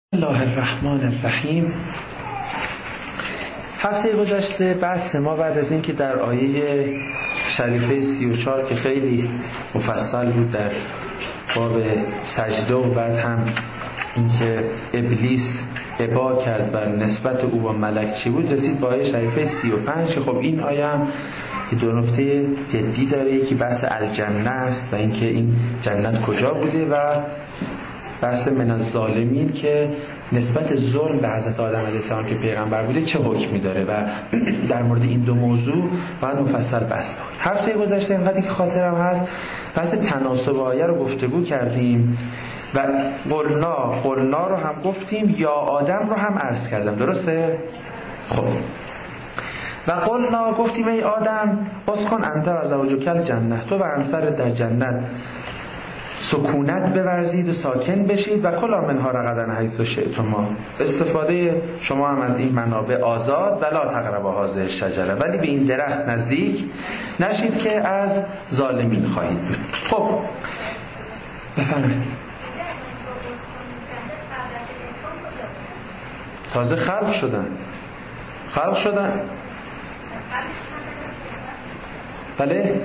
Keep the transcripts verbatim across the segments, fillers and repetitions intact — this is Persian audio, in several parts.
الله الرحمن الرحیم. هفته گذشته بحث ما بعد از اینکه در آیه شریفه سی و چهار که خیلی مفصل بود در باب سجده و بعد هم اینکه ابلیس ابا کرد و نسبت او با ملک چی بود، رسید با آیه شریفه سی و پنج که خب این آیه هم دو نکته جدی داره. یکی بحث الجنه است و اینکه این جنت کجا بوده و بحث من الظالمین که نسبت ظلم به حضرت آدم علیه السلام که پیغمبر بوده چه حکمی داره و در مورد این دو موضوع باید مفصل بحث کنیم. هفته گذشته اینقدر که خاطرم هست بحث تناسب آیه رو گفتگو کردیم و قلنا قلنا رو هم گفتیم، یا آدم رو هم عرض کردم، درسته؟ خب و قلنا گفتیم ای آدم اسکن انت و زوجک الجنه، تو و همسرت در جنت سکونت بورزید و ساکن بشید و کلا منها رغدا حیث شئتما، استفاده شما هم از این منابع آزاد، ولا تقربا هذه الشجره، ولی به این درخت نزدیک نشید که از ظالمین خواهید بود. خب بفرمایید. تازه خلق شدن خلق شدن بله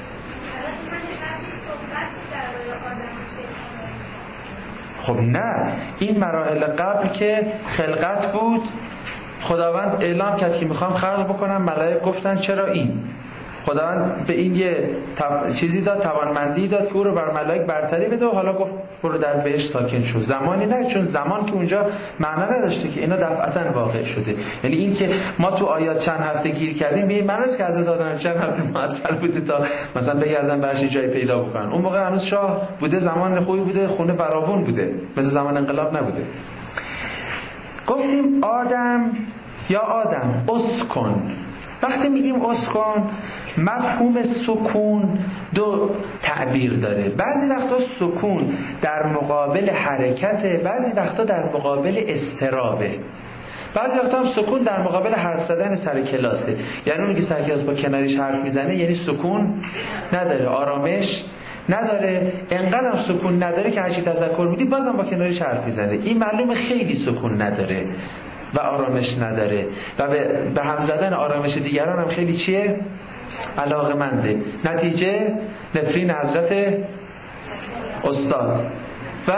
خب نه، این مراحل قبل که خلقت بود خداوند اعلام کرد که میخوام خلق بکنم، ملائکه گفتن چرا این؟ خداوند به این یه تب... چیزی داد، توانمندی داد که او رو بر ملائکه برتری بده و حالا گفت برو در بهشت ساکن شو. زمانی نه، چون زمان که اونجا معنا نداشته که اینا دفعتا واقع شده. یعنی این که ما تو آیات چند هفته گیر کردیم به این معنی است که حضرت آدم چند هفته معطل بوده تا مثلا بگردن برش جای پیدا بکنن. اون موقع هنوز شاه بوده، زمان خوبی بوده، خونه فراوون بوده، مثل زمان انقلاب نبوده. گفتیم آدم یا آدم اسکن. وقتی میگیم اسکن مفهوم سکون دو تعبیر داره. بعضی وقتا سکون در مقابل حرکته، بعضی وقتا در مقابل اضطرابه، بعضی وقتا هم سکون در مقابل حرف زدن سر کلاسه. یعنی اونی که سر کلاس با کناریش حرف میزنه یعنی سکون نداره، آرامش نداره، انقدر سکون نداره که هرچی تذکر میدی بازم با کناریش حرف میزنه. این معلومه خیلی سکون نداره و آرامش نداره و به هم زدن آرامش دیگران هم خیلی چیه؟ علاقمنده. نتیجه نفرین حضرت استاد و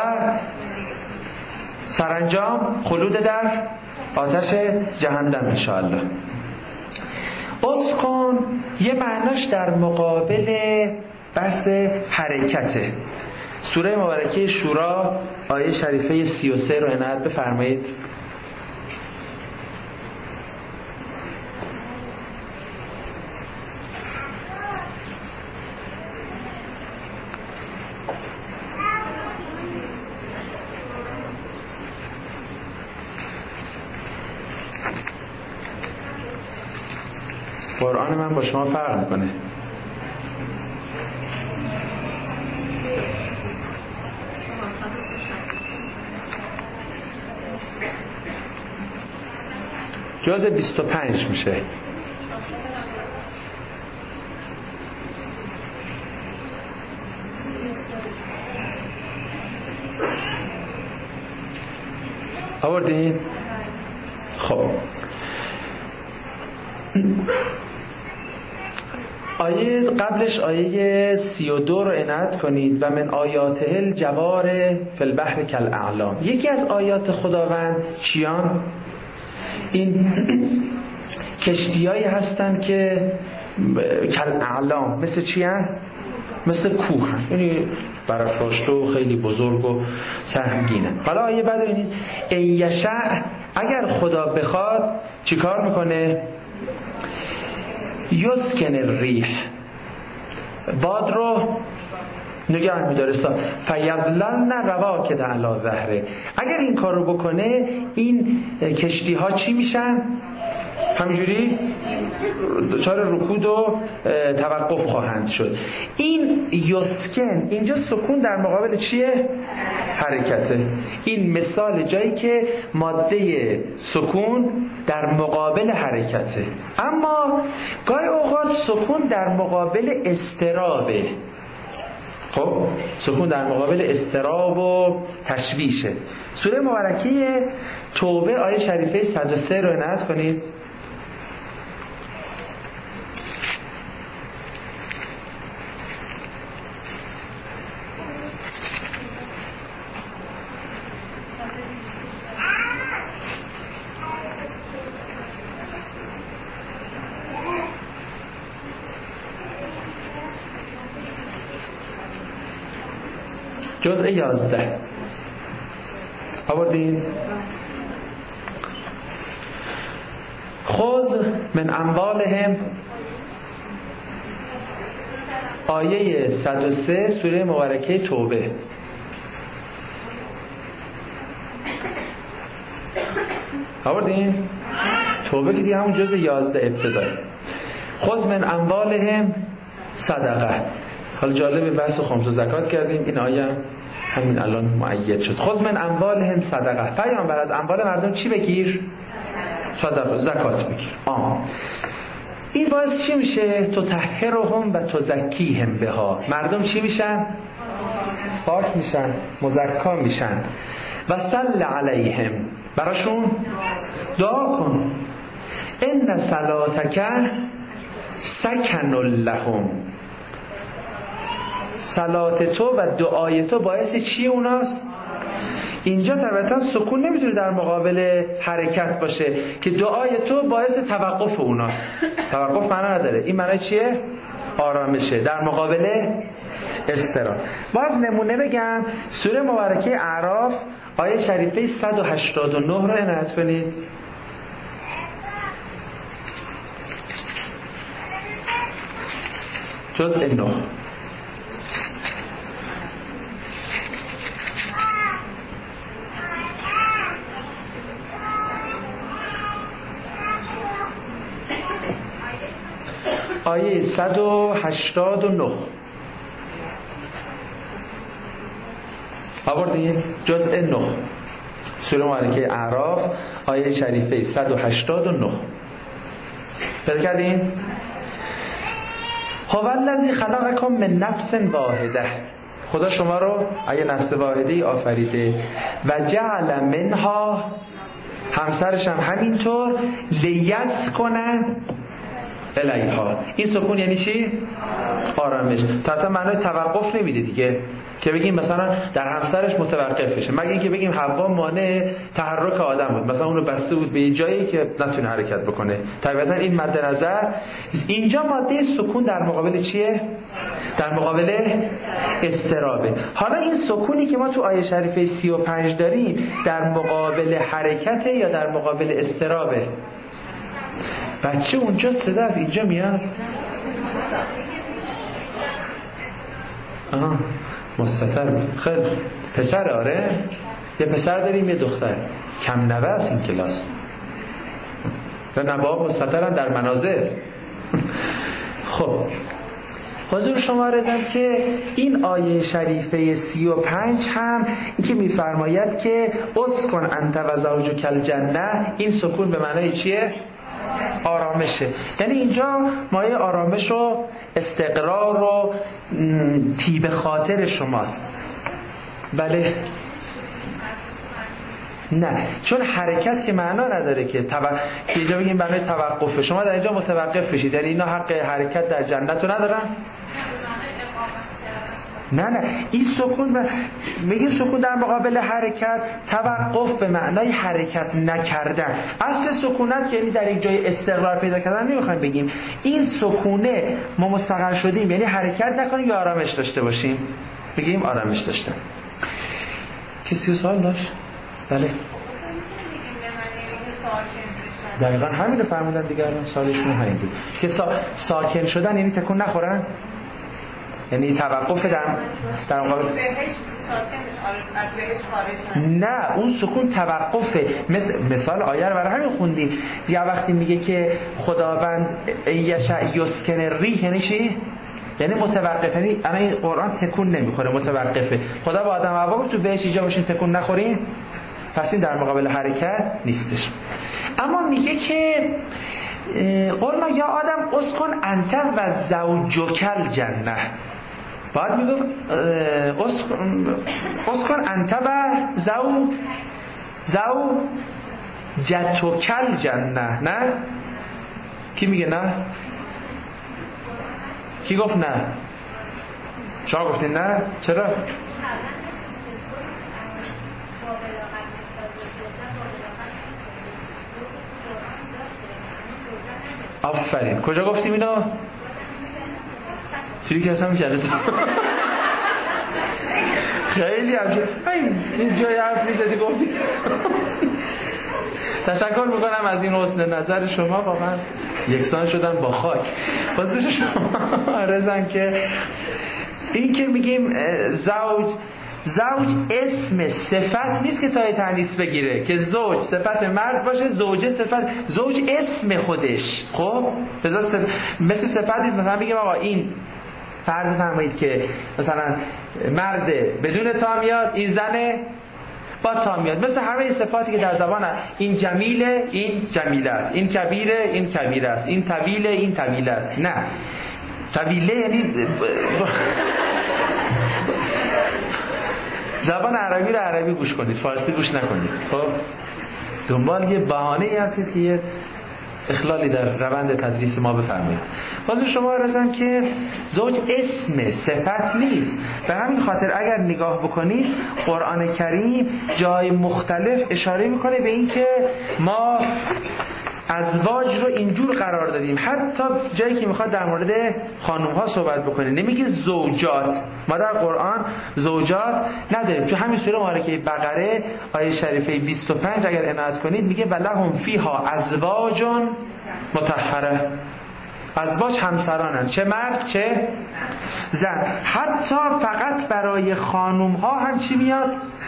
سرانجام خلود در آتش جهنم انشاءالله. اسکن یه معناش در مقابل بحث حرکته. سوره مبارکه شورا آیه شریفه سی و سه رو عنایت بفرمایید. قرآن من با شما فرق میکنه. جز بیست و پنج میشه. آوردین؟ خب آیه قبلش آیه سی و دو رو عنایت کنید. و من آیاته الجوار فی البحر کالاعلام. یکی از آیات خداوند چیان؟ این کشتیایی هستن که کالاعلام، مثل چی هست؟ مثل کوه هست، یعنی برافراشته و خیلی بزرگ و سهمگینه. حالا آیه بعد ببینید ان یشاء، اگر خدا بخواد چیکار میکنه؟ یسکن الریح، باد رو نگه میداره، فیظللن رواکد علی ظهره. اگر این کار رو بکنه این کشتی ها چی میشن؟ همینجوری دچار رکود و توقف خواهند شد. این یسکن اینجا سکون در مقابل چیه؟ حرکته. این مثال جایی که ماده سکون در مقابل حرکته. اما گاهی اوقات سکون در مقابل اضطرابه. خب سکون در مقابل اضطراب و تشویشه. سوره مبارکه توبه آیه شریفه صد و سه رو عنایت کنید. جزء یازده آوردین. خذ من اموالهم آیه صد و سه سوره مبارکه توبه. آوردین؟ توبه که دیگه همون جزء یازده ابتدایی. خذ من اموالهم صدقه. حالا جالب بحث خمس و زکات کردیم، این آیه همین الان مؤید شد. خذ من اموالهم صدقه. پیامبر از اموال مردم چی بگیر؟ صدقه، زکات بگیر. آه. این باعث چی میشه؟ تطهرهم و تزکیهم بها. مردم چی میشن؟ پاک میشن، مزکا میشن. و صل علیهم، براشون دعا کن. ان صلاتک سکن لهم. صلات تو و دعای تو باعث چی اوناست؟ اینجا طبعا سکون نمیتونه در مقابل حرکت باشه که دعای تو باعث توقف اوناست. توقف معنا نداره. این معنی چیه؟ آرامشه در مقابل اضطراب. باز نمونه بگم، سوره مبارکه اعراف آیه شریفه صد و هشتاد و نه رو عنایت کنید. جزء نه. آیه صد و هشتاد و نه آوردین؟ جزء نه سوره مبارکه اعراف آیه شریفه صد و هشتاد و نه پیدا کردین؟ هو الذی خلقکم من نفس واحده. خدا شما رو اگه نفس واحده ای آفریده و جعل منها، همسرش هم همینطور، لیسکنه الیها. این سکون یعنی چی؟ آرامش. تا معنای توقف نمیده دیگه که بگیم مثلا در همسرش متوقف بشه، مگه اینکه بگیم حوا مانع تحرک آدم بود، مثلا اون رو بسته بود به یه جایی که نتونه حرکت بکنه. طبیعتا این مد نظر. اینجا ماده سکون در مقابل چیه؟ در مقابل اضطرابه. حالا این سکونی که ما تو آیه شریفه سی و پنج داریم در مقابل حرکت یا در مقابل اضطرابه؟ بچه اونجا صدا از اینجا میاد. آه مستتر بود. خیلی پسر؟ آره یه پسر داریم یه دختر. کم نوه است این کلاس و نوه مستترن در منازل. خب حضور شما رضا که این آیه شریفه سی و پنج هم این که میفرماید که اسکن انت و زوجک الجنه، این سکون به معنای چیه؟ آرامشه. یعنی اینجا مایه آرامش و استقرار و طیب خاطر شماست. بله نه، چون حرکت که معنا نداره که تب... که اینجا بگیم معنای توقفه. شما در اینجا متوقف بشید، یعنی اینا حق حرکت در جنت رو ندارن؟ نه نه، این سکون ب... میگه سکون در مقابل حرکت، توقف به معنای حرکت نکردن. اصل سکونت که یعنی در یک جای استقرار پیدا کردن نمیخوایم بگیم. این سکونه ما مستقر شدیم یعنی حرکت نکنیم یا آرامش داشته باشیم؟ بگیم آرامش داشتن. کسی سوال داشت؟ بله دقیقا همین رو فرمودن دیگر. سالشون همین بود که سا... ساکن شدن یعنی تکون نخورن، یعنی توقف در در مقابل نه، اون سکون توقفه. مثل مثال آیه رو برای همین خوندیم یا وقتی میگه که خداوند یشاء یسکن الریح، یعنی چی؟ یعنی متوقف. یعنی الان این قرآن تکون نمیخوره، متوقفه. خدا با آدم و حوا تو بهش اینجا باشین تکون نخورین، پس این در مقابل حرکت نیستش. اما میگه که قلنا یا آدم اسکن انت و زوجک الجنه. بعد میگفت اسکن انت و زو زو جتوکل جنه. نه کی میگه نه؟ کی گفت نه؟ شما گفتین نه؟ چرا؟ آفرین. کجا گفتیم اینو؟ توی که اصلا جلسه خیلی همشه این جای حرف میزدی گفتی. تشکر میکنم از این حسن نظر شما، واقعا یکسان شدن با خاک. خواستش شما رزن که این که میگیم زوج زوج اسم صفت نیست که تای تانیث بگیره، که زوج صفت مرد باشه، زوجه صفت، زوج اسم خودش. خب مثل صفت نیست مثلا بگیم آقا این فرض بفرمایید که مثلا مرد بدون تا میاد، این زنه با تا میاد، مثل همه صفاتی که در زبان این جمیله این جمیله است، این کبیره این کبیره است، این طویله این طویله است. نه طویله یعنی زبان عربی رو عربی گوش کنید، فارسی گوش نکنید. خب دنبال یه بهانه‌ای هستید که یه اخلالی در روند تدریس ما بفرمایید. باز شما رسم که زوج اسم صفت نیست. به همین خاطر اگر نگاه بکنید قرآن کریم جای مختلف اشاره میکنه به این که ما ازواج رو اینجور قرار دادیم. حتی جایی که میخواد در مورد خانوم ها صحبت بکنه نمیگه زوجات. ما در قرآن زوجات نداریم. تو همین سوره مبارکه بقره آیه شریفه بیست و پنج اگر عنایت کنید میگه ولهم فیها ازواج مطهره. ازواج همسرانن، چه مرد چه زن. حتی فقط برای خانوم ها هم چی میاد؟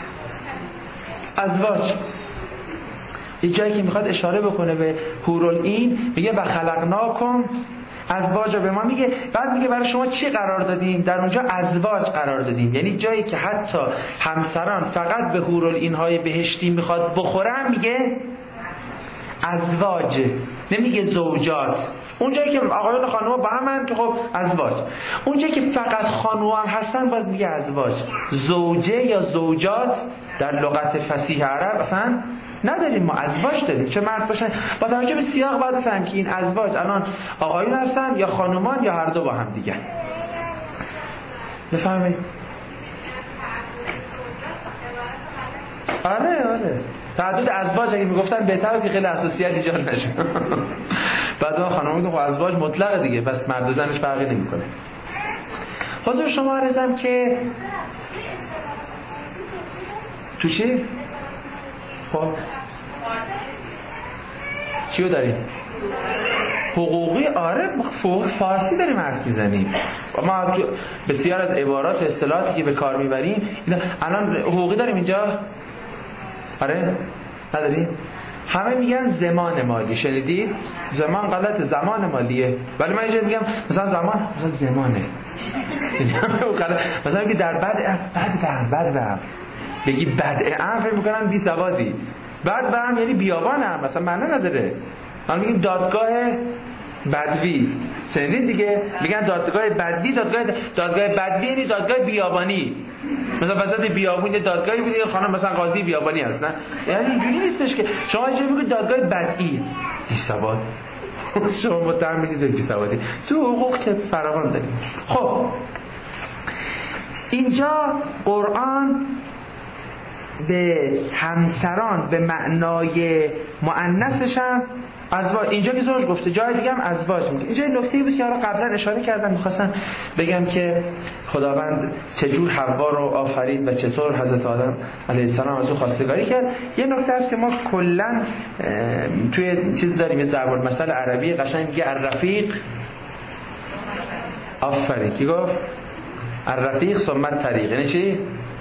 ازواج. یه جایی که میخواد اشاره بکنه به حورالعین میگه و خلقناکم ازواج، به ما میگه. بعد میگه برای شما چی قرار دادیم؟ در اونجا ازواج قرار دادیم. یعنی جایی که حتی همسران فقط به حورالعین های بهشتی میخواد بخورن میگه ازواج، نمیگه زوجات. اون جایی که آقایان و خانوما با همن که خب ازواج. اون جایی که فقط خانوما هم هستن باز میگه ازواج. زوجه یا زوجات در لغت فصیح عرب اصلا نداریم، ما ازواج داریم، چه مرد باشن. با توجه به سیاق باید بفهمیم که این ازواج الان آقایون هستن یا خانومان یا هر دو با هم دیگه. بفهمید؟ آره آره تعدد ازواج اگه میگفتن بهتره که خیلی اساسیت ایجاد نشه. بعد ما خانوما میگن خب ازواج مطلقه دیگه، بس مرد و زنش فرقی نمیکنه. حضور شما عرضم که تو چی؟ خب چیو داریم؟ حقوقی. آره فوق فارسی داریم حرف میزنیم. ما بسیار از عبارات و اصطلاحاتی که به کار میبریم اینا الان حقوقی داریم اینجا. آره نداریم. همه میگن زمان مالی، شنیدید؟ زمان غلط، زمان مالیه. ولی من اینجا میگم مثلا زمان مثلا زمانه. مثلا میگه در بد بد بهم بد بهم بگی بدعه ام فکر میکنن بی سوادی. بعد برم یعنی بیابانم مثلا معنی نداره. ما میگیم دادگاه بدوی، شنیدید دیگه؟ میگن دادگاه بدوی، دادگاه دادگاه بدوی یعنی دادگاه بیابانی. مثلا وسط بیابون یه دادگاهی بود، خانم مثلا قاضی بیابانی هست، نه؟ یعنی اینجوری نیستش که شما اینجوری میگید دادگاه بدئی بی سواد. شما متهم میشید به بی سوادی. تو حقوق که فراوان داریم. خب اینجا قرآن به همسران به معنای مؤنثش هم ازواج، اینجا که زوج گفته جای دیگه هم ازواج میگه. اینجا نکته‌ای بود که حالا قبلا اشاره کردم، می‌خواستم بگم که خداوند چجور حوا رو آفرید و چطور حضرت آدم علیه السلام از او خواستگاری کرد. یه نکته هست که ما کلا توی چیز داریم، یه ضرب المثل عربی قشنگ میگه الرفیق. آفرین. کی گفت؟ الرفیق ثم الطریق. یعنی چی؟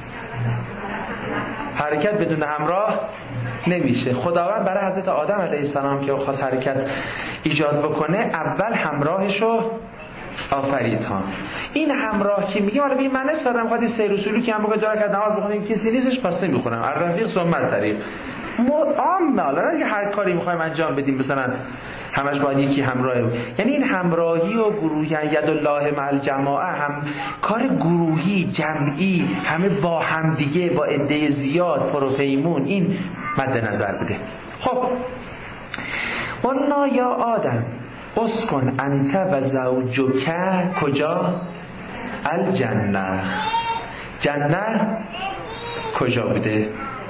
حرکت بدون همراه نمیشه. خداوند برای حضرت آدم علیه السلام که خواست حرکت ایجاد بکنه اول همراهشو آفرید ها. این همراه که میگه حالا ببین من نسبت کردم خاطر سیر اصولی که هم بگه دور کرد نماز بخونیم کسی نیستش پس نمیخونم. الرفیق ثم الطریق. عام عامه، حالا نه هر کاری میخوایم انجام بدیم مثلا همش باید یکی همراه. یعنی این همراهی و گروهی ید الله مع الجماعه هم کار گروهی جمعی همه با هم دیگه با عده زیاد پروپیمون این مد نظر بوده. خب قلنا یا آدم اسکن انت و زوجک کجا؟ الجنه. جنت کجا بوده؟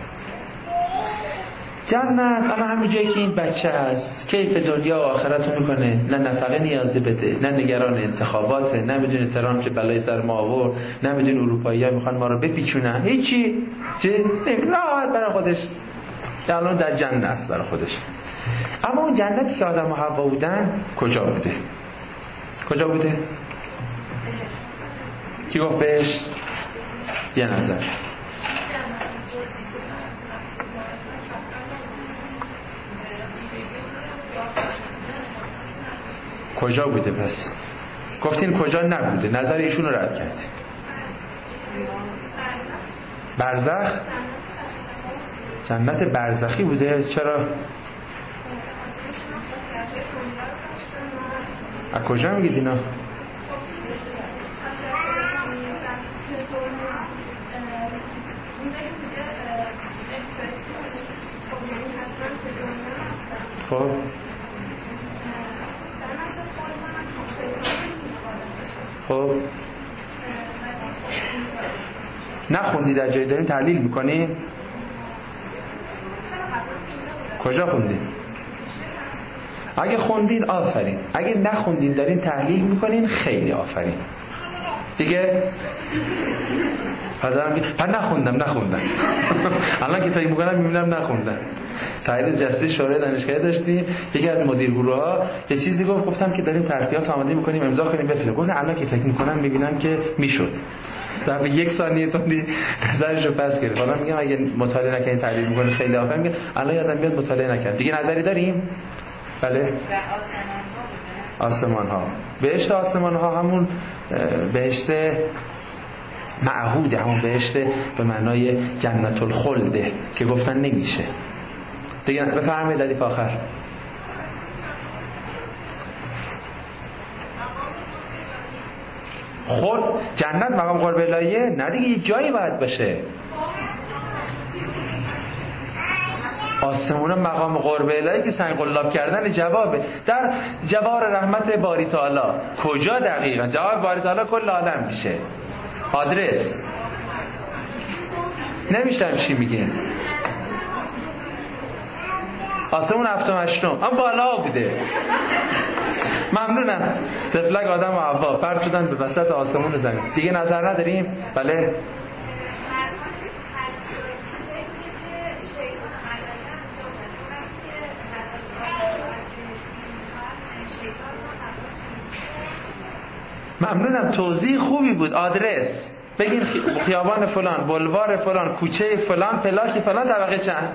جنت اما همین جایی که این بچه هست کیف دنیا و آخرت رو میکنه، نه نفقه نیازه بده، نه نگران انتخاباته، نه میدونه ترامپ که بلای سر ما آورد، نه میدونه اروپایی ها میخوان ما رو بپیچونن، هیچی راحت برای خودش الان در جنت است برای خودش. اما اون جنتی که آدم و حوا بودن کجا بوده؟ کجا بوده؟ کی گفت بهش؟ یه نظر کجا بوده؟ پس گفتین کجا نبوده، نظر ایشون رو رد کردید. برزخ؟ جنت برزخی بوده؟ چرا؟ از کجا میگید اینا؟ خب خب نخوندی در جایی دارین تحلیل میکنی؟ کجا خوندین؟ اگه خوندین آفرین، اگه نخوندین دارین تحلیل میکنین خیلی آفرین دیگه. حاضرم میگه من نخوندم نخوندم الان که تایی میکنم میبینم نخوندم. تحلیل جسته شورای دانشگاهی داشتیم، یکی از مدیر گروه ها یه چیزی گفت، گفتم که داریم ترفیعات آماده میکنیم امضا کنیم بفرستیم. گفتم الان که فکر میکنم میبینم که میشد. در یک ثانیه توندی نظرشو پس گرفت. حالا میگم اگه مطالعه نکنین تحلیل میکنین خیلی آفرین. میگه الان یادم میاد مطالعه نکردم. دیگه نظری داریم؟ بله. آسمان ها. بهشت آسمان ها همون بهشت معهوده، همون بهشت به معنای جنت الخلده که گفتن نمیشه. دیگه بفرمایید علی آخر. خود جنت مقام قرب الهیه؟ نه دیگه یه جایی باید باشه. آسمون مقام قرب الهی که سنگ قلاب کردن جوابه. در جوار رحمت باری تعالی کجا دقیقا؟ جواب باری تعالی کل عالم میشه. آدرس نمیشتم چی میگه. آسمون هفتم هشتم هم بالا بوده. ممنونم. طفلک آدم و حوا پرت شدن به وسط آسمون زمین. دیگه نظر نداریم؟ بله. ممنونم، توضیح خوبی بود. آدرس بگین خیابان فلان، بلوار فلان، کوچه فلان، پلاک فلان، طبقه چند.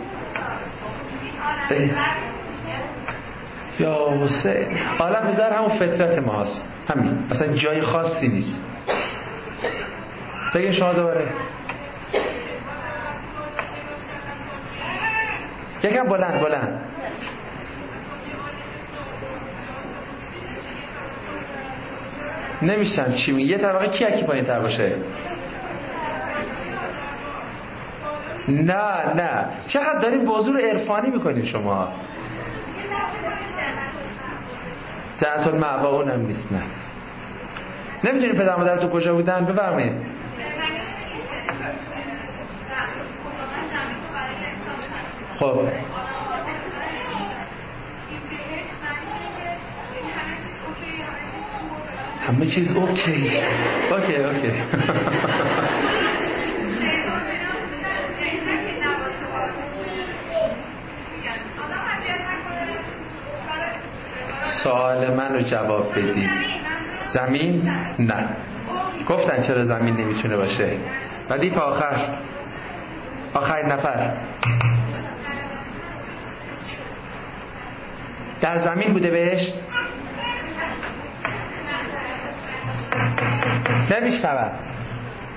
یا حسین عالم زر همون فطرت ماست، همین، اصلا جای خاصی نیست. بگین شما دوباره یکم بلند بلند. نمیشتم چی میگه. یه طبقه کی اکی پایین تر باشه؟ نه نه چقدر دارین بازور رو عرفانی میکنین شما. جنت المأوا اونم نیست. نه نمیدونی پدر مادر تو کجا بودن؟ بفرمایید. خب همه چیز اوکی اوکی اوکی سوال من رو جواب بدید. زمین؟ نه. گفتن چرا زمین نمیتونه باشه. بعدی تا آخر آخرین نفر در زمین بوده بهش؟ نمیشنوم.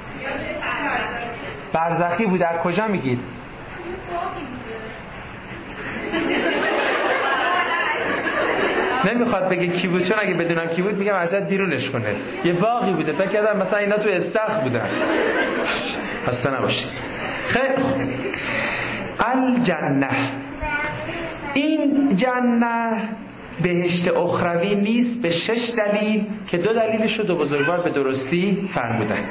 برزخی بوده. از کجا میگید؟ نمیخواد بگه کی بود، چون اگه بدونم کی بود میگم عجب بیرونش کنه. یه باغی بوده، فکر کردم مثلا اینا تو استخر بودن. خسته نباشید. خیلی خوب. الجنه، این جنه بهشت اخروی نیست به شش دلیل که دو دلیلش رو دو بزرگوار به درستی فرمودن.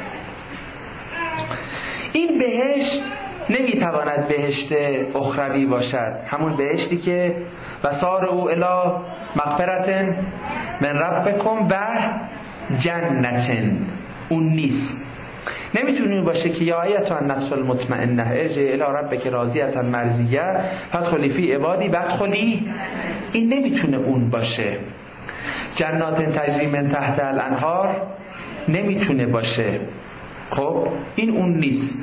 این بهشت نمیتواند بهشت اخروی باشد، همون بهشتی که وسار او الی مغفرت من ربکم و جنت، اون نیست. نمیتونه باشه که یا ایتها النفس المطمئنه ارجعی الی ربک راضیه مرضیه فادخلی فی عبادی وادخلی، این نمیتونه اون باشه. جنات تجری من تحت الانهار نمیتونه باشه. خب این اون نیست.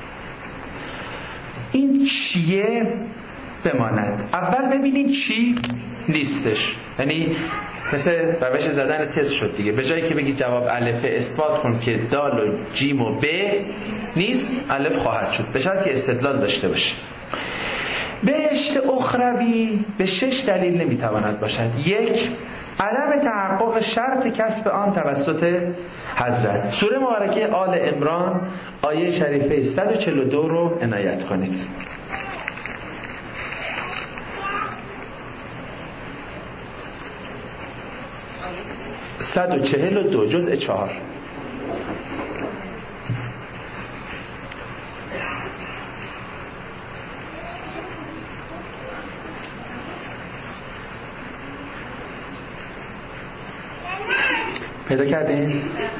این چیه بماند. اول ببینید چی نیستش، یعنی مثل روش زدن تست شد دیگه. به جایی که بگی جواب الف اثبات کن که دال و جیم و ب نیست، الف خواهد شد، به شرطی که استدلال داشته باشه. بهشت اخروی به شش دلیل نمیتواند باشد. یک، عدم تحقق شرط کسب آن توسط حضرت. سوره مبارکه آل عمران آیه شریفه صد و چهل و دو رو عنایت کنید. صد و چهل و دو جزء چهار. پیدا کردین؟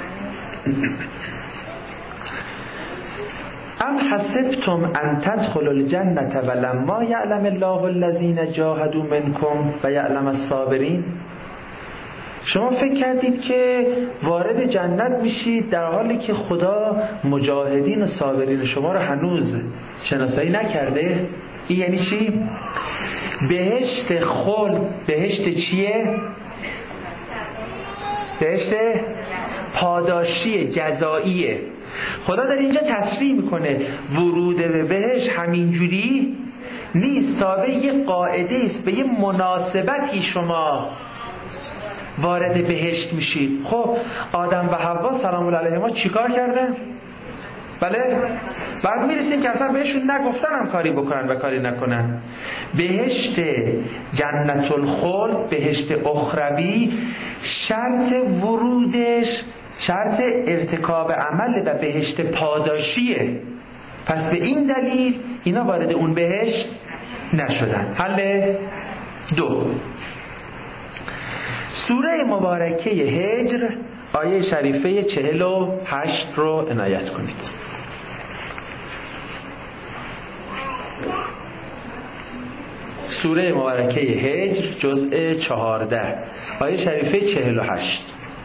ام حسبتم ان تدخلوا الجنة ولما یعلم الله الذین جاهدوا منکم و یعلم الصابرین. شما فکر کردید که وارد جنت میشید در حالی که خدا مجاهدین و صابرین شما رو هنوز شناسایی نکرده؟ این یعنی چی؟ بهشت خلد بهشت چیه؟ بهشت پاداشی جزاییه. خدا در اینجا تصریح میکنه ورود به بهشت همینجوری نیست، تابع یه قاعده است، به یه مناسبتی شما وارد بهشت میشید. خب آدم و حوا سلام الله علیهما چیکار کردن؟ بله؟ بعد میرسیم که اصلا بهشون نگفتن هم کاری بکنن و کاری نکنن. بهشت جنت الخلد، بهشت اخروی، شرط ورودش شرط ارتکاب عمل و بهشت پاداشیه. پس به این دلیل اینا وارد اون بهشت نشدن. حل دو، سوره مبارکه هجر آیه شریفه چهل و هشت رو عنایت کنید. سوره مبارکه هجر جزء چهارده آیه شریفه چهل و هشت.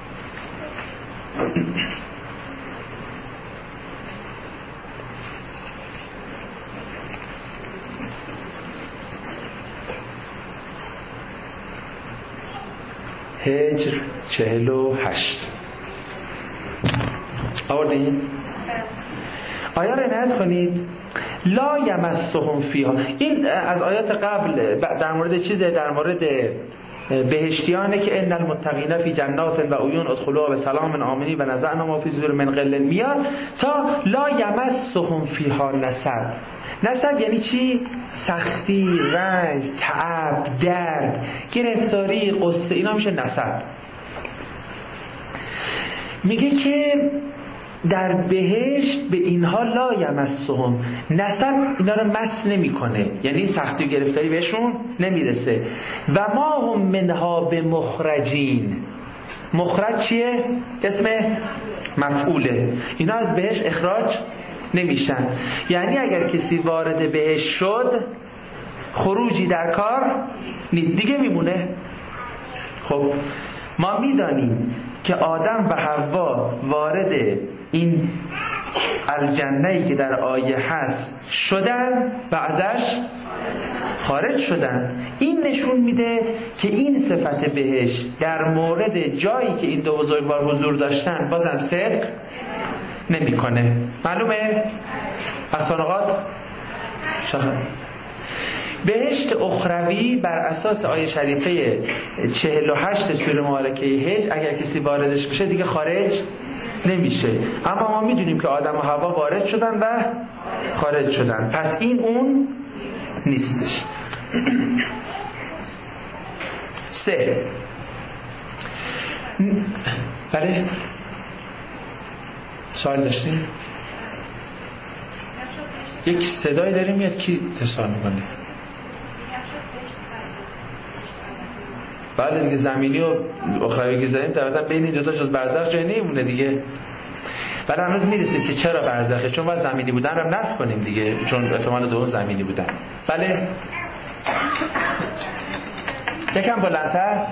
هجر چهل و هشت آوردین؟ آیه رو عنایت کنید. لا یمسهم فیها، این از آیات قبل در مورد چیزه، در مورد بهشتیانه که ان المتقین فی جنات و عیون ادخلوها بسلام آمنین و نزعنا ما فی صدور من غل میاد تا لا یمسهم فیها نصب. نصب یعنی چی؟ سختی، رنج، تعب، درد، گرفتاری، قصه، اینا میشه نصب. میگه که در بهشت به اینها لا یمسهم، نسب اینا رو مس نمیکنه، یعنی سختی و گرفتاری بهشون نمیرسه. و ما هم منها به مخرجین. مخرج چیه؟ اسم مفعوله. اینا از بهشت اخراج نمیشن. یعنی اگر کسی وارد بهشت شد خروجی در کار نیست، دیگه میمونه. خب ما میدانیم که آدم و حوا وارد این الجنه‌ای که در آیه هست شدن و ازش خارج شدن. این نشون میده که این صفت بهشت در مورد جایی که این دو بزرگوار حضور داشتن بازم صدق نمیکنه. معلومه؟ احسان آقات شخص بهشت اخروی بر اساس آیه شریفه چهل و هشت سوره مبارکه حج اگر کسی واردش بشه دیگه خارج نمیشه. اما ما میدونیم که آدم و حوا وارد شدن و خارج شدن، پس این اون نیستش. سه. بله سوال داشتیم؟ یک صدایی داریم میاد، کی اتصال میکنه؟ بله دیگه زمینی و اخروی که زدیم طبعا بین این دوتا جز برزخ جای نمیمونه دیگه. ولی هنوز میرسیم که چرا برزخه، چون باید زمینی بودن رو نفی کنیم دیگه، چون احتمال دوم زمینی بودن. بله یکم بلندتر.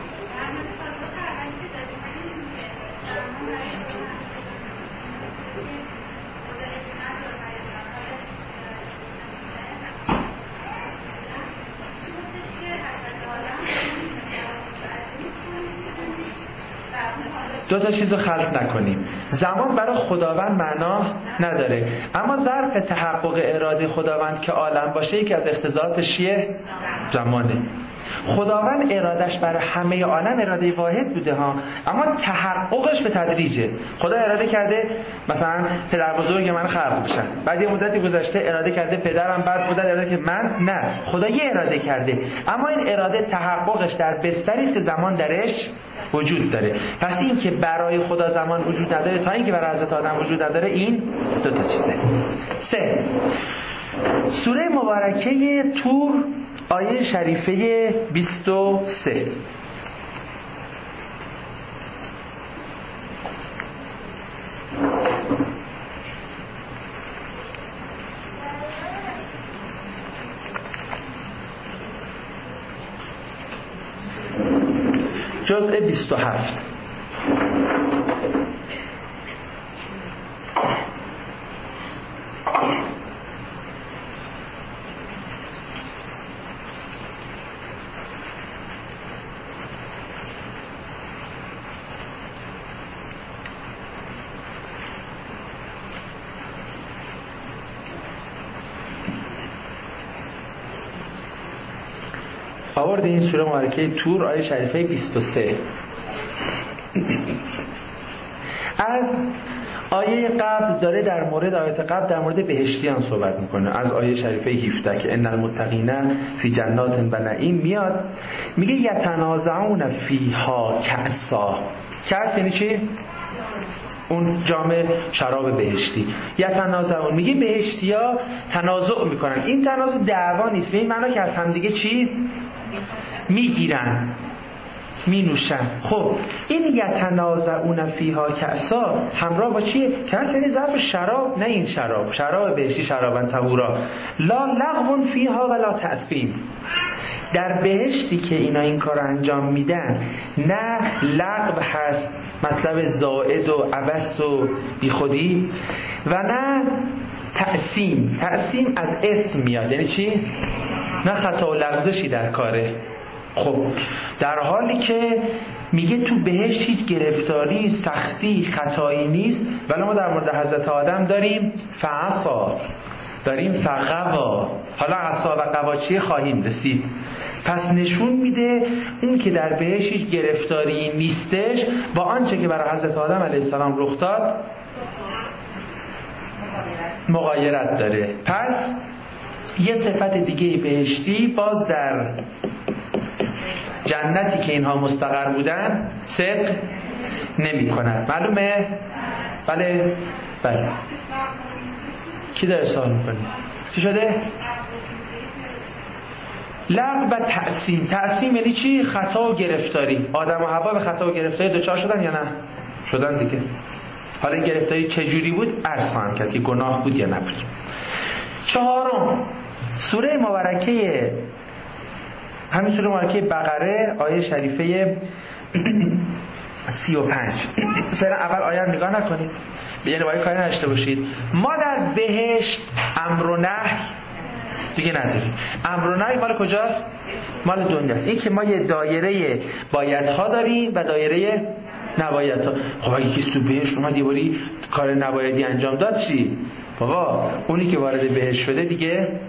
دو تا چیز رو خلط نکنیم. زمان برای خداوند معنا نداره، اما ظرف تحقق اراده خداوند که عالم باشه یکی از اقتضاعاتش چیه؟ زمانه. خداوند ارادش برای همه عالم اراده واحد بوده ها، اما تحققش به تدریجه. خدا اراده کرده مثلا پدر بزرگ من خلق بشن، بعد یه مدتی گذشته اراده کرده پدرم، بعد مدت اراده که من نه. خدا یه اراده کرده، اما این اراده تحققش در بستری است که زمان درش وجود داره. پس این که برای خدا زمان وجود نداره تا اینکه برای حضرت آدم وجود نداره، این دو تا چیزه. سه. سوره مبارکه طور آیه شریفه بیست و سه. جزء بیست و هفت. آورد این سوره مبارکه طور آیه شریفه بیست و سه. از آیه قبل داره در مورد آیات قبل در مورد بهشتیان صحبت میکنه. از آیه شریفه هفده که ان المتقین فی جنات و نعیم میاد، میگه یتنازعون فیها کأسا. کأس یعنی چی؟ اون جام شراب بهشتی. یتنازعون میگه بهشتیا تنازع میکنن. این تنازع دعوا نیست، به این معنی که از همدیگه چی میگیرن، می نوشن. خب این یتنازعون فیها کأسا همراه با چیه؟ کأس یعنی ظرف شراب، نه این شراب، شراب بهشتی، شرابن طهورا. لا لغو فیها ولا تأثیم. در بهشتی که اینا این کار انجام میدن نه لغو هست، مطلب زائد و عبث و بیخودی، و نه تأثیم. تأثیم از اثم میاد، یعنی چی؟ نه خطا و لغزشی در کاره. خب در حالی که میگه تو بهشت هیچ گرفتاری، سختی، خطایی نیست، ولی ما در مورد حضرت آدم داریم فعصا، داریم فقوا، حالا عصا و قواچی خواهیم رسید. پس نشون میده اون که در بهشت هیچ گرفتاری نیستش با آنچه که برای حضرت آدم علیه السلام رخ داد مغایرت داره. پس یه صفت دیگه بهشتی باز در جنتی که اینها مستقر بودن صدق نمی کند. معلومه؟ بله؟ بله. کی داره سوال میکنه؟ چی شده؟ لغو و تأثیم. تأثیم یعنی چی؟ خطا و گرفتاری. آدم و حوا به خطا و گرفتاری دوچار شدن یا نه؟ شدن دیگه. حالا این گرفتاری چجوری بود؟ عرض خواهم کرد که گناه بود یا نبود. چهارم، سوره مبارکه همین سوره مبارکه بقره آیه شریفه سی و پنج. فعلا اول آیه رو نگاه نکنید، یعنی باید کاری نداشته باشید. ما در بهشت امر و نهی دیگه نداریم. امر و نهی مال کجاست؟ مال دنیاست. این که ما یه دایره بایدها داریم و دایره نبایدها. خب اگه کسی تو بهشت اومد یه باری کار نبایدی انجام داد چی؟ بابا اونی که وارد بهشت شده دیگه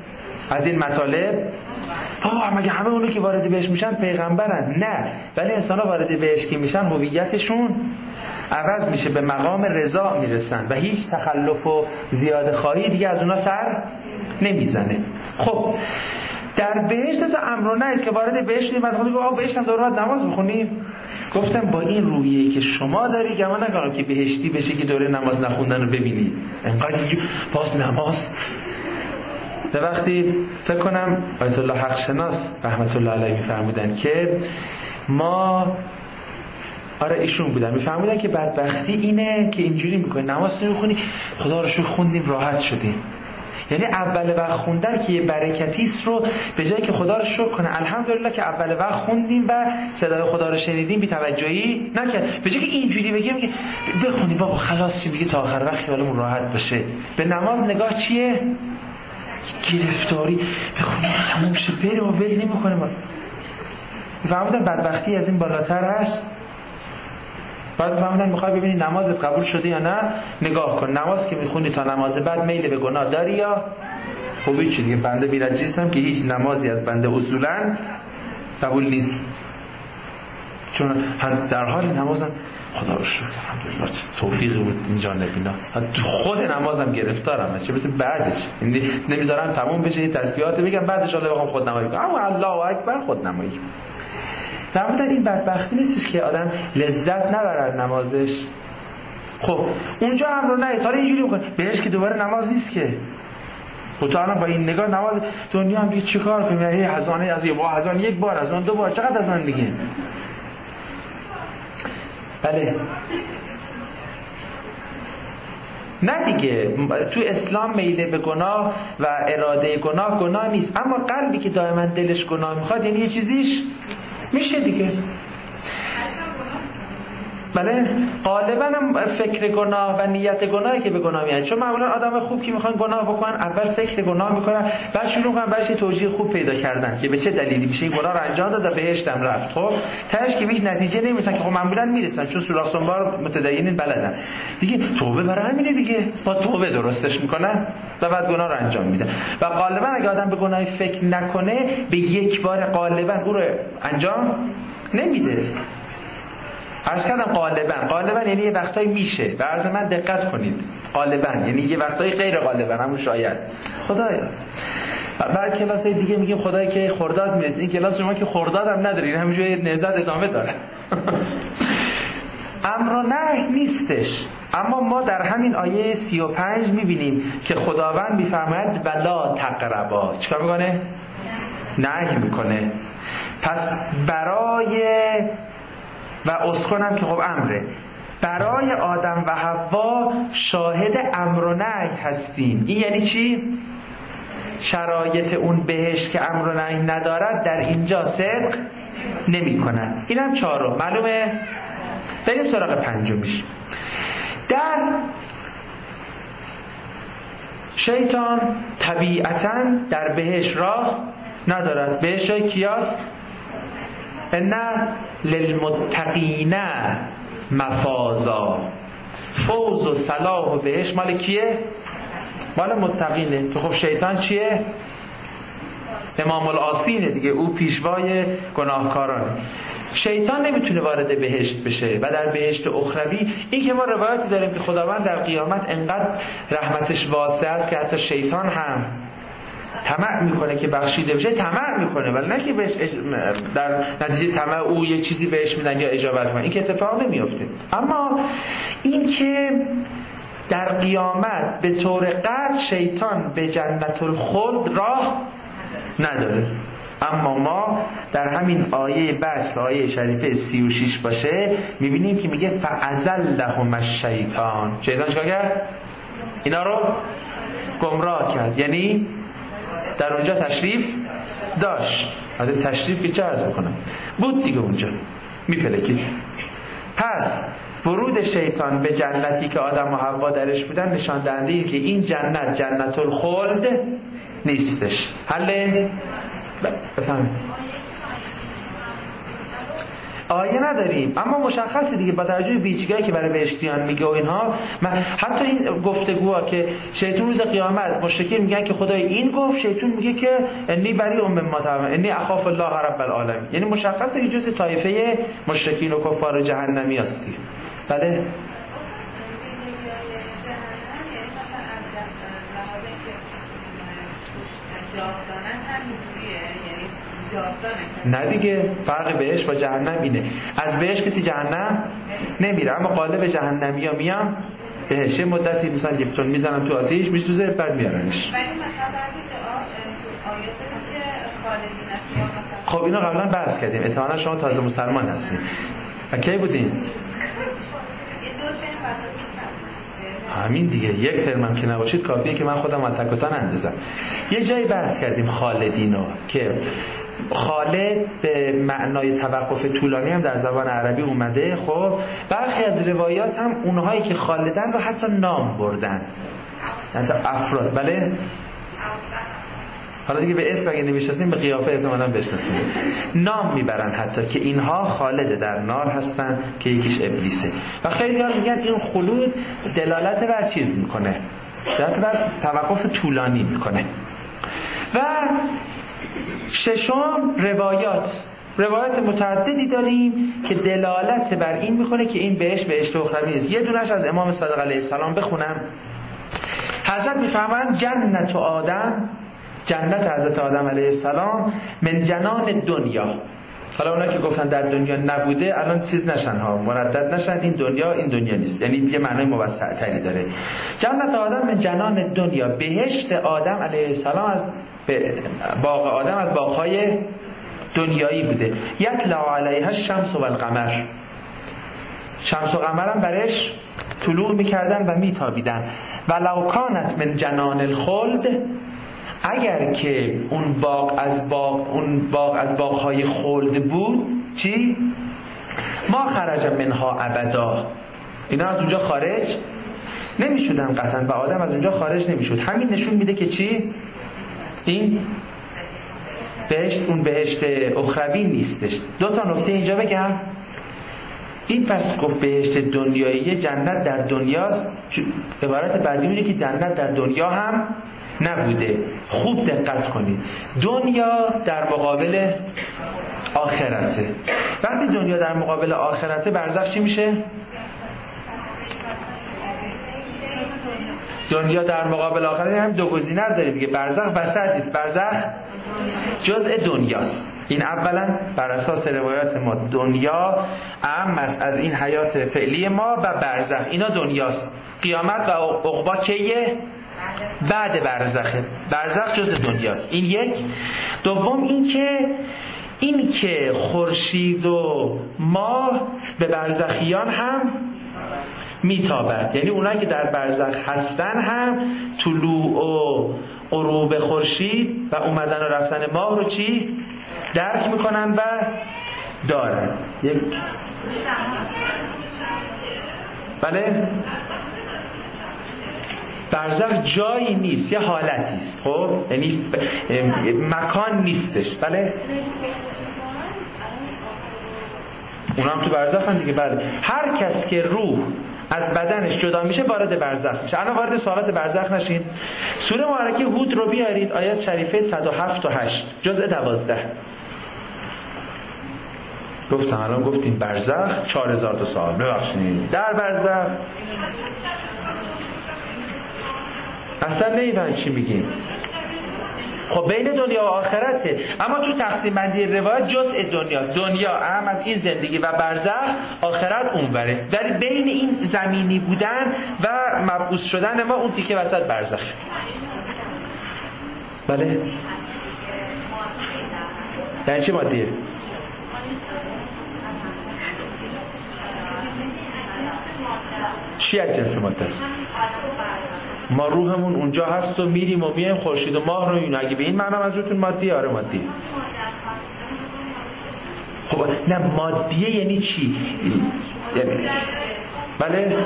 از این مطالب. آه مگه همه اونو که وارد بهشت میشن پیغمبرن؟ نه، ولی انسان ها وارد بهشت که میشن هویتشون عوض میشه، به مقام رضا میرسن و هیچ تخلف و زیاده خواهی دیگه از اونا سر نمیزنه. خب در بهشت از امر و نهی است که وارد بهشت میشیم، بعد خودم آقا بهشت هم دور نماز بخونیم. گفتم با این روحیه‌ای که شما داری گمان نکنم که بهشتی بشه که دوره نماز نخوندن رو ببینی. انقدر باز نماز. به وقتی فکر کنم آیت الله حق شناس رحمت الله علیه می‌فرمودن که ما آره ایشون بودن می‌فرمودن که بدبختی اینه که اینجوری می‌کنی نماز نمی‌خونی، خدا رو شکر خوندیم راحت شدیم. یعنی اول وقت خوندن که یه برکتی است رو به جایی که خدا رو شکر کنه الحمدلله که اول وقت خوندیم و صدای خدا رو شنیدیم بی توجهی نکرد، به جایی که اینجوری بگیم که بخونیم بابا خلاص شیم دیگه تا آخر وقت خیالمون راحت باشه. به نماز نگاه چیه؟ گرفتاری، بخونیم تموم شه بریم و ول نمی‌کنه. ما فهمیدن بدبختی از این بالاتر هست. بعد فهمیدن میخوای ببینی نمازت قبول شده یا نه، نگاه کن نماز که میخونی تا نماز بعد میل به گناه داری یا خوبی چی دیگه. بنده بی‌نجیسم که هیچ نمازی از بنده اصولا قبول نیست، چون در حال نمازم خدا رو شکر الحمدلله توفیقی بود این جانبینا، تو خود نمازم گرفتارم چه مثل بعدش، یعنی نمیذارم تموم بشه این تسبیحات بگم بعدش الله بخوام خود نمایی کنم، اما الله اکبر خود نمایی. فرمودن این بدبختی نیستش که آدم لذت نبره نمازش. خب اونجا امر و نهی، حالا اینجوری میکنه بهش که دوباره نماز نیست که. خب تو الان با این نگاه نماز دنیا هم دیگه چیکار کنیم؟ هی اذان از یه با اذان یک بار اذان دو بار چقدر اذان دیگه. بله نه دیگه، تو اسلام میل به گناه و اراده گناه گناه نیست، اما قلبی که دائما دلش گناه میخواد یعنی یه چیزیش میشه دیگه. بله غالبا هم فکر گناه و نیت گناهی که به گناه میاد، چون معمولا آدم خوب که میخوان گناه بکنن اول فکر گناه میکنن بعد شروع کنن برش توجیه خوب پیدا کردن که به چه دلیلی میشه این گناه رو انجام داد و بهشت هم رفت. خب تاش که هیچ نتیجه نمیرسن که خب معمولا میرسن چون سوراخ سنبار متدینین بلدن دیگه، توبه برای همینه دیگه، با توبه درستش میکنن و بعد گناه رو انجام میدن. و غالبا اگه آدم به گناه فکر نکنه به یک بار غالبا او رو انجام نمیده. عرض کردم غالبا غالبا یعنی یه وقتایی میشه، به عرض من دقت کنید، غالبا یعنی یه وقتایی غیر غالبا همون شاید. خدایا بعد کلاسای دیگه میگیم خدایی که خرداد میرسه، این کلاس شما که خرداد هم ندارین همینجوری نهضت ادامه داره. امر و نهی نیستش، اما ما در همین آیه سی و پنج میبینیم که خداوند میفرماید ولا تقربا، چیکار میکنه؟ نهی میکنه. پس برای و اسکنم که خب امره، برای آدم و حوا شاهد امر و نهی هستیم. این یعنی چی؟ شرایط اون بهشت که امر و نهی ندارد در اینجا صدق نمی کنن. این هم چهارم معلومه؟ بریم سراغ پنجمیش. در شیطان طبیعتاً در بهشت راه ندارد. بهشت جای کیاست؟ نه للمتقین مفازا، فوز و صلاح و بهشت مال کیه؟ مال متقینه. که خب شیطان چیه؟ امام العاصینه دیگه، او پیشوای گناهکارانه. شیطان نمیتونه وارد بهشت بشه و در بهشت اخروی این که ما روایتی داریم که خداوند در قیامت انقدر رحمتش واسع است که حتی شیطان هم طمع میکنه که بخشیده بشه، طمع میکنه ولی نه که بهش در نتیجه طمع او یه چیزی بهش میدن یا اجابت کنه، این که اتفاق نمیفته. اما این که در قیامت به طور قطع شیطان به جنت الخلد راه نداره، اما ما در همین آیه بعد آیه شریفه سی و شش باشه میبینیم که میگه فأزلهم الشیطان، شیطان چیکار کرد؟ اینا رو گمراه کرد. یعنی در اونجا تشریف داشت، از تشریف که چه عرض بکنم بود دیگه، اونجا میپلکید. پس ورود شیطان به جنتی که آدم و حوا درش بودن نشان دهنده این که این جنت جنت الخلد نیستش. حله؟ بفهمید آیه نداریم، اما مشخصه دیگه با توجه به ویژگی‌هایی که برای بهشتیان میگه و اینها. من حتی این گفتگوها که شیطان روز قیامت مشرکین میگن که خدای این گفت، شیطان میگه که انی بریء مما تعملون انی اخاف الله رب العالمین، یعنی مشخصه که جزء طایفه مشرکین و کفار جهنمی هستی. بله نه دیگه، فرق بهش با جهنم اینه. از بهش کسی جهنم نمیره، اما قالب جهنمی ها میان بهش مدتی مثلا یک تون میزنم تو آتیش میسوزه بعد میارنش. خب اینو قبلا بحث کردیم، احتمالا شما تازه مسلمان هستین. کی بودین؟ همین دیگه، یک ترمم که نباشید کافیه که من خودم تکوتان اندازم. یه جایی بحث کردیم خالدینو که خالد به معنای توقف طولانی هم در زبان عربی اومده. خب برخی از روایات هم اونهایی که خالدن رو حتی نام بردن، حتی افراد. بله حالا دیگه به اسم اگه نمیشناسیم به قیافه احتمالاً بشناسیم، نام میبرن حتی که اینها خالد در نار هستن که یکیش ابلیسه. و خیلی ها میگن این خلود دلالت بر چیز میکنه، دلالت بر توقف طولانی میکنه. و ششم روایات روایات متعددی داریم که دلالت بر این میکنه که این بهش بهشت اخروی نیست. یه دونش از امام صادق علیه السلام بخونم. حضرت میفهمند جنت و آدم، جنت حضرت آدم علیه السلام من جنان دنیا. حالا اونا که گفتن در دنیا نبوده الان چیز نشن ها، مردد نشن، این دنیا این دنیا نیست، یعنی یه معنای موسع تری داره. جنت آدم من جنان دنیا، بهشت آدم علیه السلام از باغ آدم از باغ‌های دنیایی بوده. یطلع علیها الشمس و القمر، شمس و قمر هم برش طلوع میکردن و میتابیدن. ولو کانت من جنان الخلد، اگر که اون باغ از باغ اون باغ از باغ‌های خلد بود چی؟ ما خرج منها ابدا، اینا از اونجا خارج نمیشدن قطعا و آدم از اونجا خارج نمیشد. همین نشون میده که چی؟ این بهشت اون بهشت اخروی نیستش. دو تا نکته اینجا بگم. این پس گفت بهشت دنیایی، جنت در دنیاست. عبارت بعدی میگه که جنت در دنیا هم نبوده. خوب دقت کنید، دنیا در مقابل آخرته. وقتی دنیا در مقابل آخرته، برزخ چی میشه؟ دنیا در مقابل آخرته هم دو گزینه داریم دیگه، برزخ وسط نیست، برزخ جزء دنیاست. این اولا بر اساس روایات ما دنیا اهم است از این حیات فعلی ما و برزخ اینا دنیاست. قیامت و عقبا کیه؟ بعد برزخه. برزخ جزء دنیاست. این یک. دوم این که این که خورشید و ماه به برزخیان هم میتابد، یعنی اونایی که در برزخ هستن هم طلوع و غروب خورشید و اومدن و رفتن ماه رو چی؟ درک میکنن و دارن. یک بله برزخ جایی نیست، یه حالتی است. خب یعنی مکان نیستش. بله اونا هم تو برزخ هم دیگه. بله هر کس که روح از بدنش جدا میشه وارد برزخ میشه. الان وارد سوالات برزخ نشین. سوره مبارکه هود رو بیارید، آیات شریفه صد و هفت و هشت جزء دوازده. گفتم الان گفتیم برزخ چهار هزار دو سال، ببخشید در برزخ اصلا نمی‌فهمم چی میگیم. خب بین دنیا و آخرته، اما تو تقسیم بندی روایت جزء دنیاست. دنیا اهم از این زندگی و برزخ، آخرت اونوره. ولی بین این زمینی بودن و مبعوث شدن ما اون تیکه وسط برزخ. بله یعنی چی مادیه؟ چی از جنس ماده است؟ ما روحمون اونجا هست و میریم و میایم، خورشید و ماه رو میبینیم. اگه به این معنا منظورتون مادیه؟ آره مادیه. خب نه مادیه یعنی چی؟ یعنی بله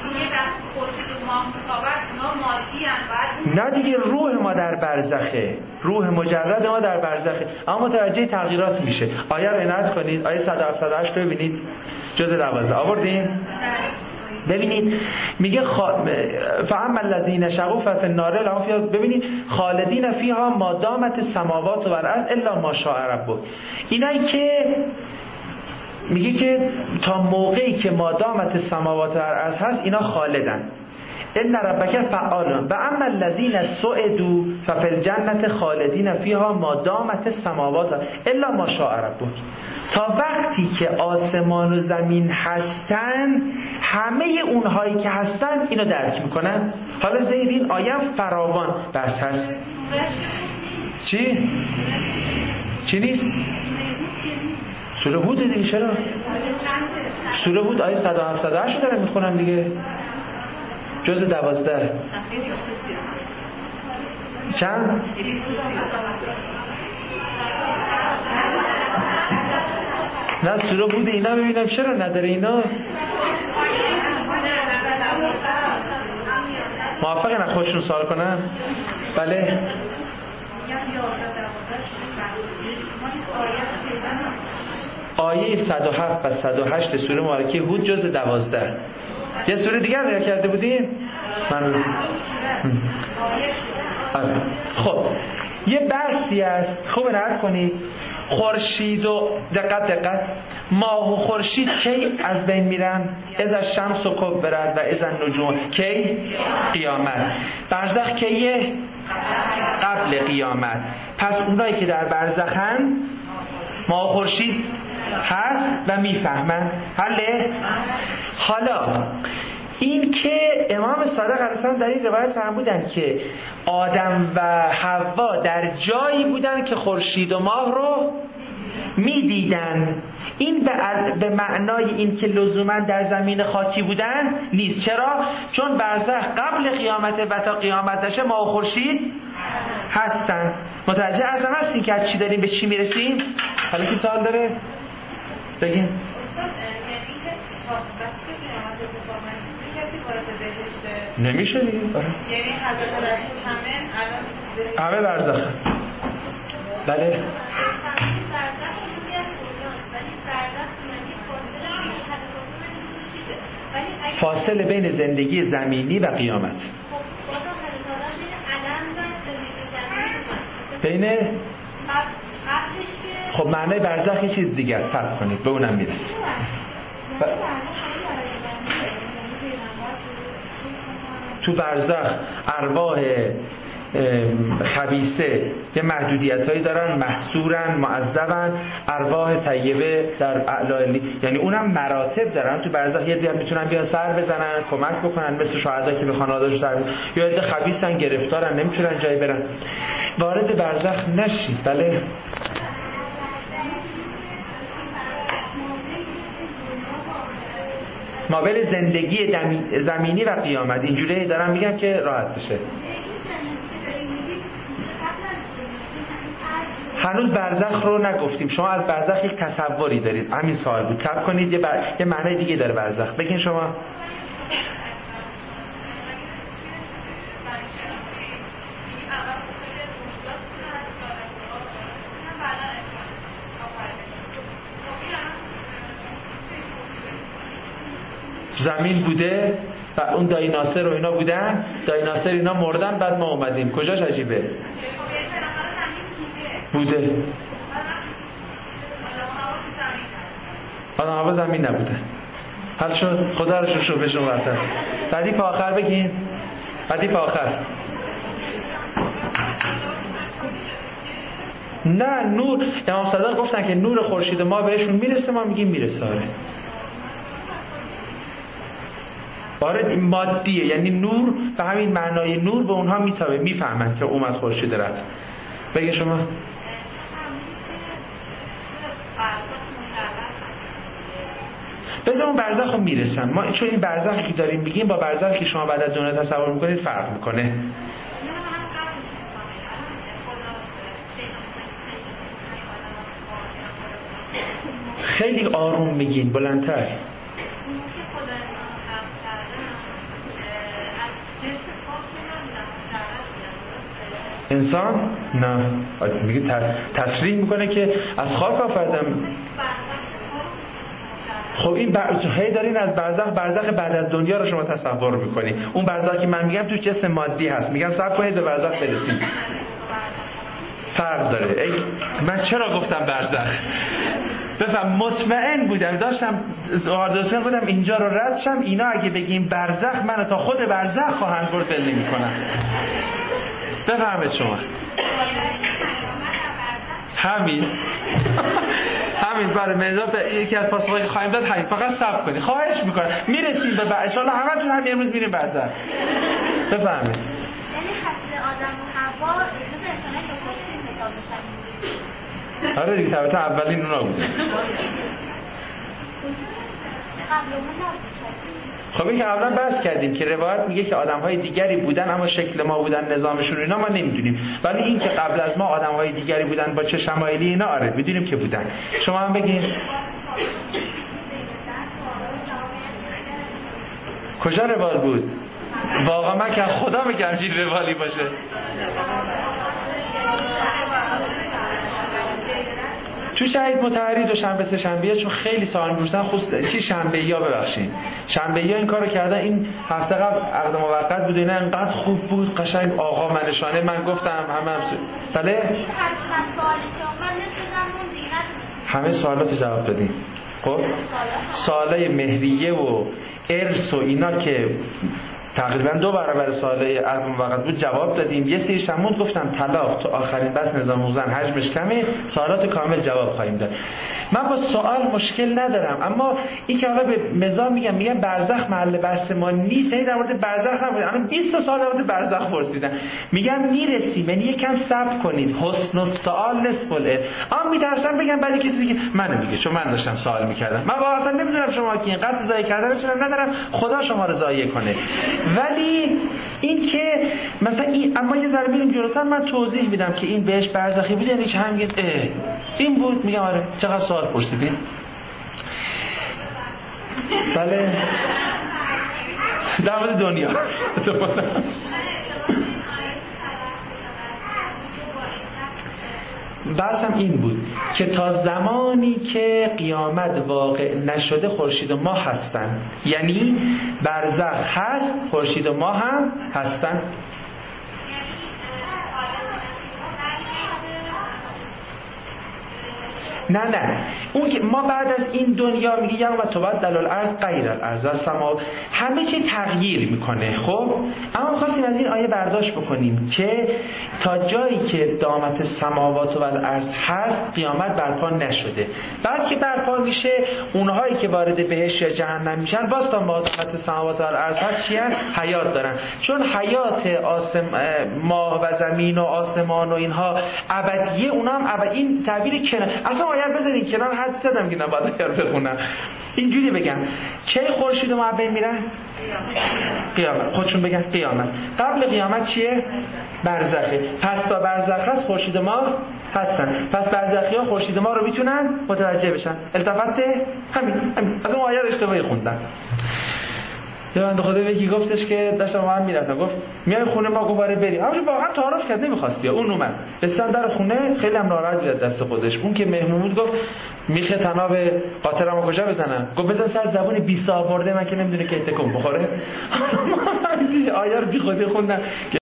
نه دیگه، روح ما در برزخه، روح مجرد ما در برزخه، اما متوجه تغییرات میشه. آیه رو عنایت کنید، آیه صد و هفت صد و هشت رو ببینید، جزء دوازده آوردیم. ببینید میگه خا... فهم الذین شقوا ففی النار لهم فیها، ببینید خالدین فیها ما دامت السماوات والارض الا ما شاء ربک. اینایی که میگه که تا موقعی که ما دامت السماوات والارض هست اینا خالدن. ان ربک فعال و اما الذین سعدوا ففی الجنة خالدین فیها ما دامت السماوات الا ما شاء ربک. تا وقتی که آسمان و زمین هستن، همه اونهایی که هستن اینو درک میکنن. حالا زیر این آیه فراوان بس هست. چی؟ چی نیست؟ سوره هود دیگه. چرا؟ سوره هود آیه صد و هفت صد و هشت رو دارم میخونم دیگه، جز دوازده. چند؟ نه سوره بود اینا، ببینم چرا نداره اینا. موافقه نه خودشون سوال کنم؟ بله آیه صد و هفت و صد و هشت سوره مبارکه هود جز دوازده. یه سوره دیگر رو کرده بودیم من. آره. خب یه بحثی است، خوب نقل کنید. خورشید و دقت دقت ماه و خورشید کی از بین میرن؟ از الشمس و کبرت و از النجوم. کی؟ قیامت. برزخ کیه؟ قبل قیامت. پس اونایی که در برزخن ماه و خورشید هست و میفهمن. حله؟ حالا این که امام صادق علیه السلام در این روایت فرمودن که آدم و حوا در جایی بودن که خورشید و ماه رو میدیدن، این به معنای این که لزوما در زمین خاکی بودن نیست. چرا؟ چون برزخ قبل قیامت و تا قیامت نشه ماه و خورشید هستن. متوجه ازم هستین که از چی داریم به چی میرسیم؟ حالا کی سوال داره؟ بگین. نمیشه دیگه. یعنی حضرت رسول همه الان همه برزخ. بله. فاصله بین زندگی زمینی و قیامت. بین خب معنای برزخ یه چیز دیگه است، صبر کنید به اونم میرسیم. ب... تو برزخ ارواح خبیثه یه محدودیت هایی دارن، محصورن، معذبن. ارواح طیبه در اعلی، یعنی اونم مراتب دارن. تو برزخ یه دیگه میتونن بیان سر بزنن، کمک بکنن، مثل شهدا که به خانواده‌اش سر بزنن، یا یه خبیثن گرفتارن نمیتونن جایی برن. وارد برزخ نشید. بله مابل زندگی زمینی و قیامت اینجوری دارم میگم که راحت بشه. هنوز برزخ رو نگفتیم. شما از برزخ یک تصوری دارید، همین سوال بود. صبر کنید، یه, بر... یه معنی دیگه داره برزخ. بگین شما. زمین بوده و اون دایناسور و اینا بودن، دایناسور اینا مردن، بعد ما اومدیم. کجاش عجیبه؟ بوده. حالا هوا زمین نبوده. حل شد. خدا رو شکر به شما برتر. ردیف آخر بگین. ردیف آخر. نه نور. امام صادق گفتن که نور خورشید ما بهشون میرسه، ما میگیم میرسه. آره وارد این مادیه، یعنی نور به همین معنای نور به اونها میتابه، میفهمن که اومد خورشید رفت. بگه شما. بذار اون برزخ رو میرسن. ما چون این برزخی که داریم میگیم با برزخی که شما بعد از دنیا تصور میکنید فرق میکنه. خیلی آروم میگین، بلندتر. انسان نه، میگه تصریح میکنه که از خاک آفریدم. خب این بر... هی دارین از برزخ برزخ بعد از دنیا رو شما تصور میکنی. اون برزخی که من میگم توش جسم مادی هست، میگم صبر کنید به برزخ برسید. فرق داره. ای من چرا گفتم برزخ؟ بفهم مطمئن بودم داشتم آردوسن بودم اینجا رو رد شم، اینا اگه بگیم برزخ منو تا خود برزخ خواهند برد ول نمی‌کنن. بفهمید شما همین همین برای مزاپ یکی از پاسخایی که خواهیم داد همین. فقط صبر کنید، خواهش میکنم میرسیم به بعد ان شاء الله همتون هم امروز میریم برزخ. بفهمید. یعنی حسد آدم و حوا جز انسانه که خودشون حساب میشن. آره دیگه طبعا اولین اونا بوده. خب این که قبلا بحث کردیم که روایت میگه که آدم‌های دیگری بودن اما شکل ما بودن، نظامشون اینا ما نمیدونیم، ولی این که قبل از ما آدم‌های دیگری بودن با چه شمایلی اینا آره میدونیم که بودن. شما هم بگین کجا روال بود؟ واقعا من که خدا میگم چی روالی باشه. تو شهید مطهری دو شنبه سه شنبه چون خیلی سوال می‌پرسن خود چی شنبه یا ببخشید شنبه یا این کارو کردن. این هفته قبل عقد موقت بود اینا انقدر خوب بود قشنگ آقا منشانه من گفتم همه هم بله همه سوالات جواب دادیم. خب سوالای مهریه و ارث و اینا که تقریبا دو برابر سواله عقد موقت بود جواب دادیم. یه سری شموند گفتم طلاق تو آخرین بس نظام موزن حجمش کمه، سوالات کامل جواب خواهیم داد. من با سوال مشکل ندارم، اما این که حالا به مزا میگم میگم برزخ محل بحث ما نیست، یعنی در مورد برزخ نبود. الان بیست سوال در مورد برزخ پرسیدن، میگم میرسیم، یعنی یکم صبر کنید. حسن السؤال نصف العلم. آ میترسم بگم بعد کسی بگه منو میگه چون من داشتم سوال میکردم. من واقعا اصلا نمیدونم شما کی قصد ضایع کردنتون ندارم، خدا شما رو ضایع کنه. ولی این که مثلا این اما یه ذره بریم جلوتر من توضیح میدم که این بهش برزخی بود یعنی چه. هم میگه اه این بود، میگم آره چقدر سوال پرسیدین. بله در مورد دنیا بحثم این بود که تا زمانی که قیامت واقع نشده خورشید و ماه هستن، یعنی برزخ هست خورشید و ماه هم هستن. نه نه اون که ما بعد از این دنیا میگه یوم تبدل الارض غیر الارض و سما همه چی تغییر میکنه. خب اما خواستیم از این آیه برداشت بکنیم که تا جایی که دامت السماوات و الارض هست قیامت برپا نشده. بعد که برپا میشه اونهایی که وارد بهشت یا جهنم میشن باز تا دامت السماوات و الارض هست چی هست؟ حیات دارن. چون حیات آسم ماه و زمین و آسمان و اینها ابدیه، اونا هم ابد. این تعبیر کنه اصلا آیه بذارین کنار، حد زدم که نباید آیه بخونم. اینجوری بگم کی خورشید و ماه بین میرن؟ قیامت. خودشون بگن قیامت. قبل قیامت چیه؟ برزخه. پس تا برزخ هست خورشید و ماه هستن. پس برزخی ها خورشید و ماه رو میتونن متوجه بشن. التفت همین همین از اون آیه رو اشتباهی خوندم. یا بنده خدا یکی گفتش که داشتم با هم میرفتم، گفت میای خونه ما گواره بریم. همونجا واقعا تعارف کرد نمیخواست بیا. اون اومد رسیدن در خونه خیلی هم ناراحت بود دست خودش. اون که مهمون بود گفت میخه تناب قاطرمو کجا بزنم؟ گفت بزن سر زبون بیست آورده من که نمیدونه که تکون بخوره. آیه رو بی خودی خوندم.